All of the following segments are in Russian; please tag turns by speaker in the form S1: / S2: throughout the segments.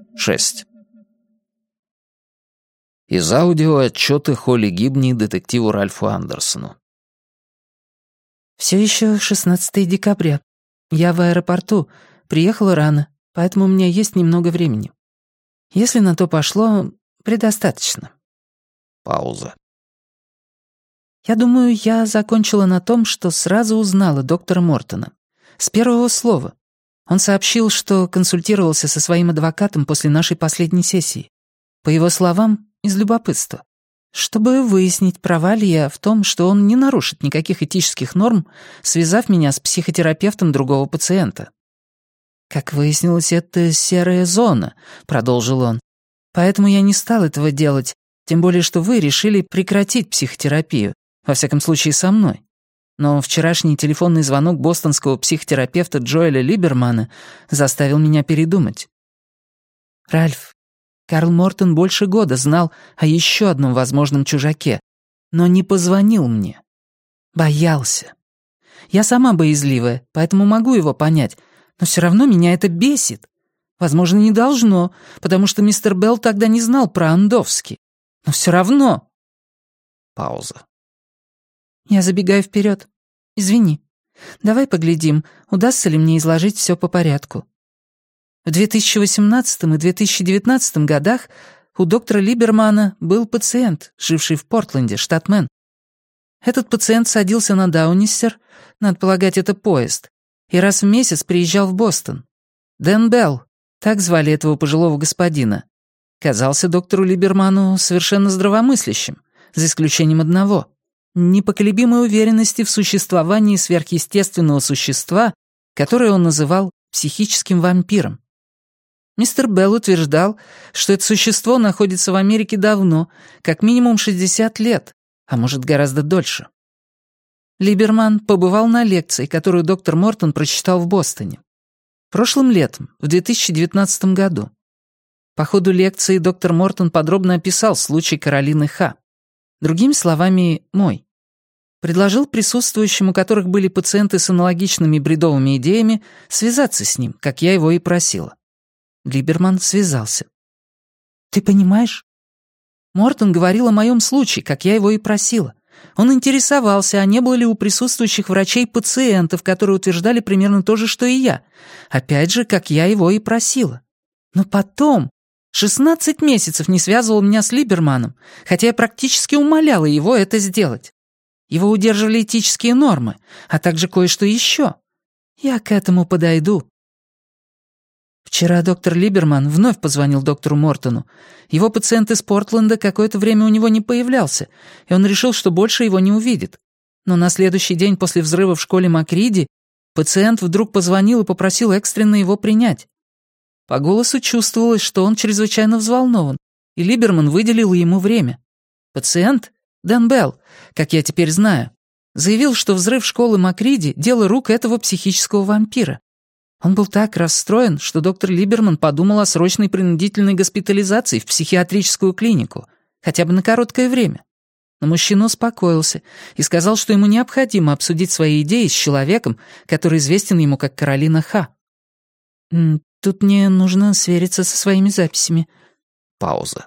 S1: 6. Из аудиоотчета Холли Гибни детективу Ральфу Андерсону.
S2: «Все еще 16 декабря. Я в аэропорту. Приехала рано, поэтому у меня есть немного времени. Если на то пошло, предостаточно».
S1: Пауза.
S2: Я думаю, я закончила на том, что сразу узнала доктора Мортона. С первого слова. Он сообщил, что консультировался со своим адвокатом после нашей последней сессии. По его словам, из любопытства. Чтобы выяснить, права ли я в том, что он не нарушит никаких этических норм, связав меня с психотерапевтом другого пациента. «Как выяснилось, это серая зона», — продолжил он. «Поэтому я не стал этого делать, тем более что вы решили прекратить психотерапию, во всяком случае со мной. Но вчерашний телефонный звонок бостонского психотерапевта Джоэля Либермана заставил меня передумать». «Ральф, Карл Мортон больше года знал о еще одном возможном чужаке, но не позвонил мне. Боялся. Я сама боязливая, поэтому могу его понять, но все равно меня это бесит. Возможно, не должно, потому что мистер Белл тогда не знал про Андовский. Но все равно...»
S1: Пауза.
S2: «Я забегаю вперед. Извини. Давай поглядим, удастся ли мне изложить все по порядку. В 2018 и 2019 годах у доктора Либермана был пациент, живший в Портленде, штат Мэн. Этот пациент садился на Даунистер, надо полагать, это поезд, и раз в месяц приезжал в Бостон. Дэн Белл, так звали этого пожилого господина, казался доктору Либерману совершенно здравомыслящим, за исключением одного — непоколебимой уверенности в существовании сверхъестественного существа, которое он называл психическим вампиром. Мистер Белл утверждал, что это существо находится в Америке давно, как минимум 60 лет, а может гораздо дольше. Либерман побывал на лекции, которую доктор Мортон прочитал в Бостоне. Прошлым летом, в 2019 году. По ходу лекции доктор Мортон подробно описал случай Каролины Ха. Другими словами, мой. Предложил присутствующим, у которых были пациенты с аналогичными бредовыми идеями, связаться с ним, как я его и просила. Либерман связался. «Ты понимаешь?» Мортон говорил о моем случае, как я его и просила. Он интересовался, а не было ли у присутствующих врачей пациентов, которые утверждали примерно то же, что и я. Опять же, как я его и просила. Но потом 16 месяцев не связывал меня с Либерманом, хотя я практически умоляла его это сделать. Его удерживали этические нормы, а также кое-что еще. Я к этому подойду. Вчера доктор Либерман вновь позвонил доктору Мортону. Его пациент из Портленда какое-то время у него не появлялся, и он решил, что больше его не увидит. Но на следующий день после взрыва в школе Макриди пациент вдруг позвонил и попросил экстренно его принять. По голосу чувствовалось, что он чрезвычайно взволнован, и Либерман выделил ему время. Пациент, Дэн Белл, как я теперь знаю, заявил, что взрыв школы Макриди — дело рук этого психического вампира. Он был так расстроен, что доктор Либерман подумал о срочной принудительной госпитализации в психиатрическую клинику, хотя бы на короткое время. Но мужчина успокоился и сказал, что ему необходимо обсудить свои идеи с человеком, который известен ему как Каролина Ха. «Тут мне нужно свериться со своими записями».
S1: Пауза.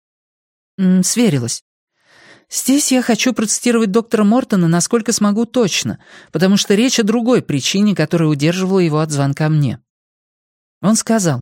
S2: «Сверилась. Здесь я хочу процитировать доктора Мортона насколько смогу точно, потому что речь о другой причине, которая удерживала его от звонка мне. Он сказал: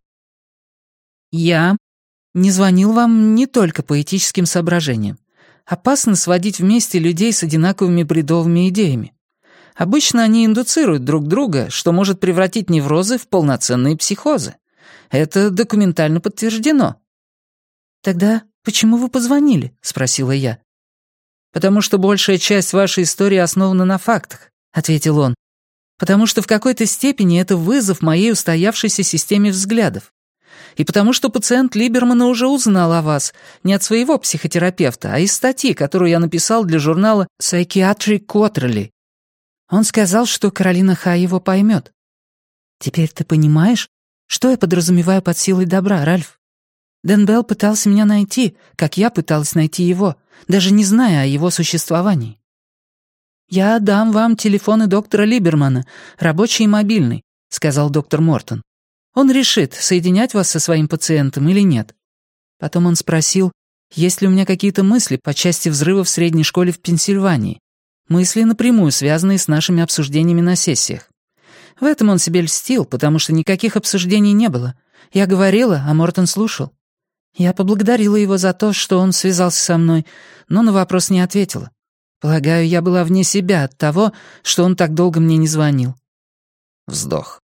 S2: «Я не звонил вам не только по этическим соображениям. Опасно сводить вместе людей с одинаковыми бредовыми идеями. Обычно они индуцируют друг друга, что может превратить неврозы в полноценные психозы. Это документально подтверждено». «Тогда почему вы позвонили?» — спросила я. «Потому что большая часть вашей истории основана на фактах», — ответил он. «Потому что в какой-то степени это вызов моей устоявшейся системе взглядов. И потому что пациент Либермана уже узнал о вас не от своего психотерапевта, а из статьи, которую я написал для журнала Psychiatric Quarterly. Он сказал, что Каролина Ха его поймет. Теперь ты понимаешь, что я подразумеваю под силой добра, Ральф? Дэн Белл пытался меня найти, как я пыталась найти его, даже не зная о его существовании. «Я дам вам телефоны доктора Либермана, рабочий и мобильный», — сказал доктор Мортон. Он решит, соединять вас со своим пациентом или нет. Потом он спросил, есть ли у меня какие-то мысли по части взрыва в средней школе в Пенсильвании. Мысли, напрямую связанные с нашими обсуждениями на сессиях. В этом он себе льстил, потому что никаких обсуждений не было. Я говорила, а Мортон слушал. Я поблагодарила его за то, что он связался со мной, но на вопрос не ответила. Полагаю, я была вне себя от того, что он так долго мне не звонил.
S1: Вздох.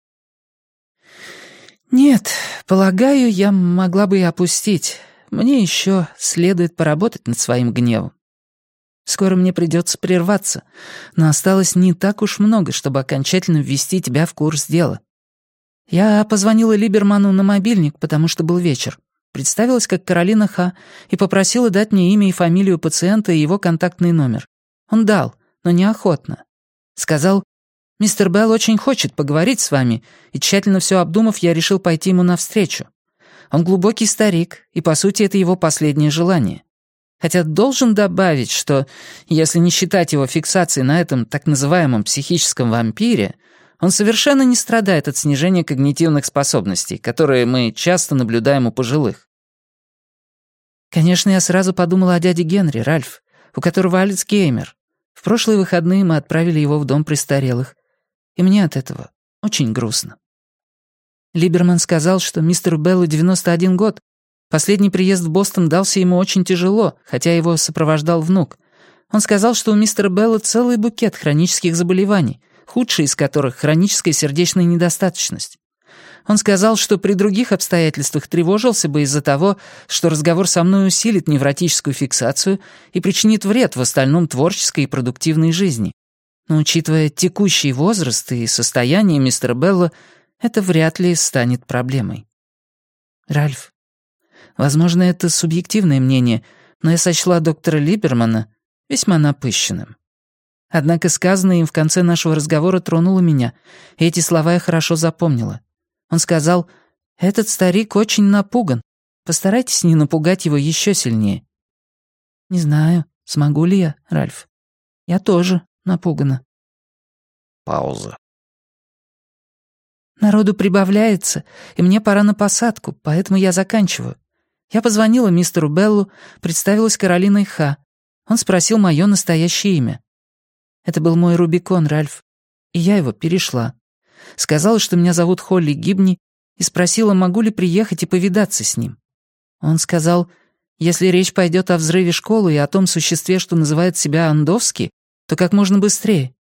S2: Нет, полагаю, я могла бы и опустить. Мне еще следует поработать над своим гневом. Скоро мне придется прерваться, но осталось не так уж много, чтобы окончательно ввести тебя в курс дела. Я позвонила Либерману на мобильник, потому что был вечер. Представилась как Каролина Ха и попросила дать мне имя и фамилию пациента и его контактный номер. Он дал, но неохотно. Сказал, «Мистер Белл очень хочет поговорить с вами», и тщательно все обдумав, я решил пойти ему навстречу. Он глубокий старик, и, по сути, это его последнее желание. Хотя должен добавить, что, если не считать его фиксации на этом так называемом психическом вампире, он совершенно не страдает от снижения когнитивных способностей, которые мы часто наблюдаем у пожилых. Конечно, я сразу подумала о дяде Генри, Ральф, у которого Альцгеймер. В прошлые выходные мы отправили его в дом престарелых, и мне от этого очень грустно. Либерман сказал, что мистеру Беллу 91 год. Последний приезд в Бостон дался ему очень тяжело, хотя его сопровождал внук. Он сказал, что у мистера Белла целый букет хронических заболеваний, худший из которых — хроническая сердечная недостаточность. Он сказал, что при других обстоятельствах тревожился бы из-за того, что разговор со мной усилит невротическую фиксацию и причинит вред в остальном творческой и продуктивной жизни. Но учитывая текущий возраст и состояние мистера Белла, это вряд ли станет проблемой. Ральф, возможно, это субъективное мнение, но я сочла доктора Либермана весьма напыщенным. Однако сказанное им в конце нашего разговора тронуло меня, и эти слова я хорошо запомнила. Он сказал, «Этот старик очень напуган. Постарайтесь не напугать его еще сильнее». Не знаю, смогу ли я, Ральф. Я тоже напугана.
S1: Пауза.
S2: Народу прибавляется, и мне пора на посадку, поэтому я заканчиваю. Я позвонила мистеру Беллу, представилась Каролиной Ха. Он спросил мое настоящее имя. Это был мой Рубикон, Ральф, и я его перешла. Сказала, что меня зовут Холли Гибни, и спросила, могу ли приехать и повидаться с ним. Он сказал, если речь пойдет о взрыве школы и о том существе, что называет себя Андовски, то как можно быстрее.